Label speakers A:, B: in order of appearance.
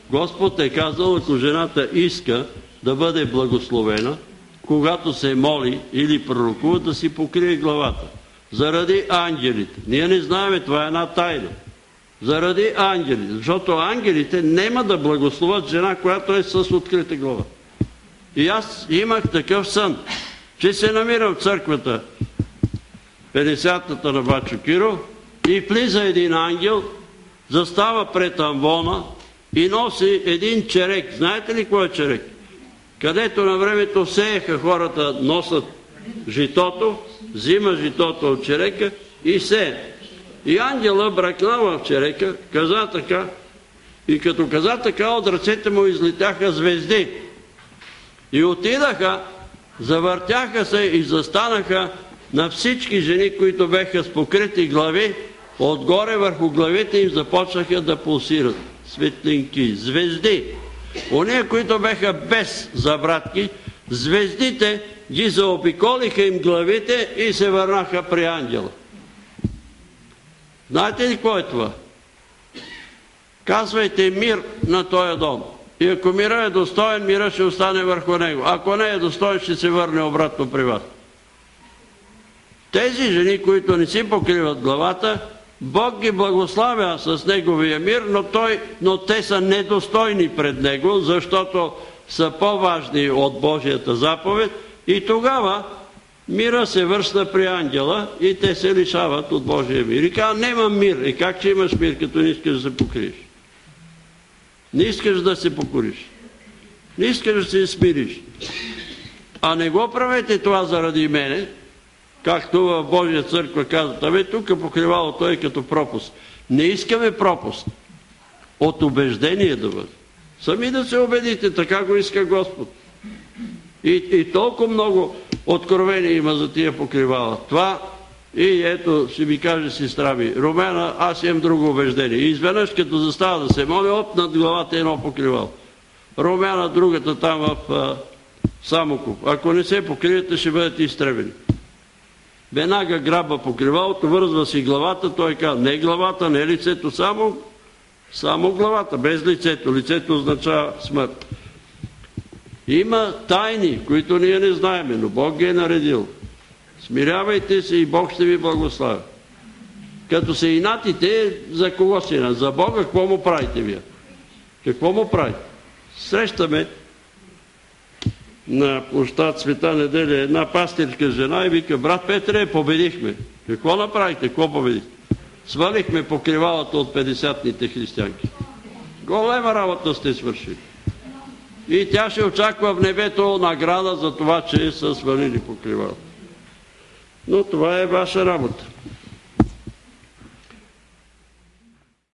A: Господ е казал, ако жената иска да бъде благословена, когато се моли или пророкува, да си покрие главата. Заради ангелите. Ние не знаем, това е една тайна. Заради ангелите. Защото ангелите няма да благословят жена, която е с открита глава. И аз имах такъв сън, че се намирам в църквата 50-та на Бачо Киро и влиза един ангел, застава пред амвона и носи един черек. Знаете ли кой е черек? Където на времето сееха хората, носят житото, взима житото от черека и сее. И ангела бръкнава в черека, каза така, и като каза така, от ръцете му излетяха звезди. И отидаха, завъртяха се и застанаха на всички жени, които беха с покрити глави, отгоре върху главите им започнаха да пулсират светлинки, звезди. Ония, които беха без забратки, звездите ги заобиколиха им главите и се върнаха при ангела. Знаете ли какво е това? Казвайте мир на този дом. И ако мира е достоен, мира ще остане върху него. Ако не е достоен, ще се върне обратно при вас. Тези жени, които не си покриват главата, Бог ги благославя с неговия мир, но те са недостойни пред него, защото са по-важни от Божията заповед и тогава мира се връща при ангела и те се лишават от Божия мир. И казва, нямам мир. И как ще имаш мир, като не искаш да се покриеш? Не искаш да се покориш. Не искаш да се смириш. А не го правете това заради мене, както в Божия църква казват, абе тук покривалото е като пропуст. Не искаме пропуст. От убеждение да бъде. Сами да се убедите, така го иска Господ. И толкова много откровение има за тия покривала. Това и ето, ще ми каже сестра ми, Румена, аз имам друго убеждение. И изведнъж, като застава да се моля, над главата едно покривало. Румена, другата там в Самоков. Ако не се покриете, ще бъдете изтребени. Веднага грабва покривалото, вързва си главата, той казва, не главата, не лицето, само главата, без лицето. Лицето означава смърт. Има тайни, които ние не знаем, но Бог ги е наредил. Смирявайте се и Бог ще ви благославя. Като се инатите, за кого си инат? За Бога, какво му правите вие? Какво му правите? Срещаме на площад Света неделя една пастирка жена и вика, брат Петре, победихме. Какво направихте? Какво победихте? Свалихме покривалата от 50-ните християнки. Голема работа сте свършили. И тя ще очаква в небето награда за това, че са свалили покривалата. Но това е ваша работа.